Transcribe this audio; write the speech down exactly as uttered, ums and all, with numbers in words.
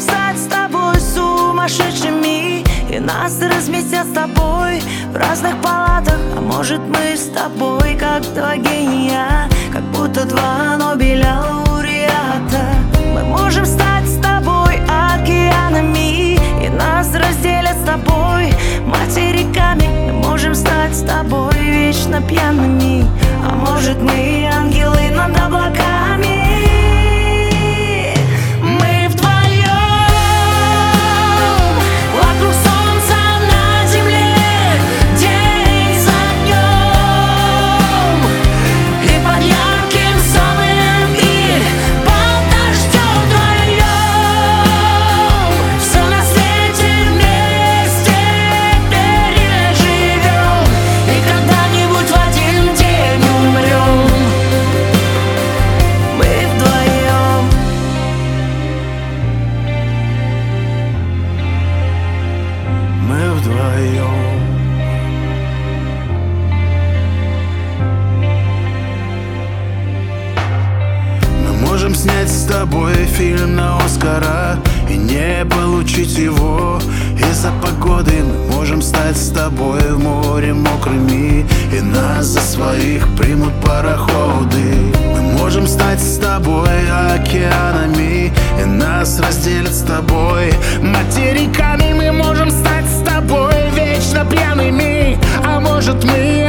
стать с тобой сумасшедшими, и нас разместят с тобой в разных палатах. А может, мы с тобой как два гения, как будто два Нобеля лауреата. Мы можем стать с тобой океанами, и нас разделят с тобой материками. Мы можем стать с тобой вечно пьяными, а может, мы ангелы над облаками. Можем снять с тобой фильм на Оскара и не получить его из-за погоды. Мы можем стать с тобой в море мокрыми, и нас за своих примут пароходы. Мы можем стать с тобой океанами, и нас разделят с тобой материками. Мы можем стать с тобой вечно пьяными, а может, мы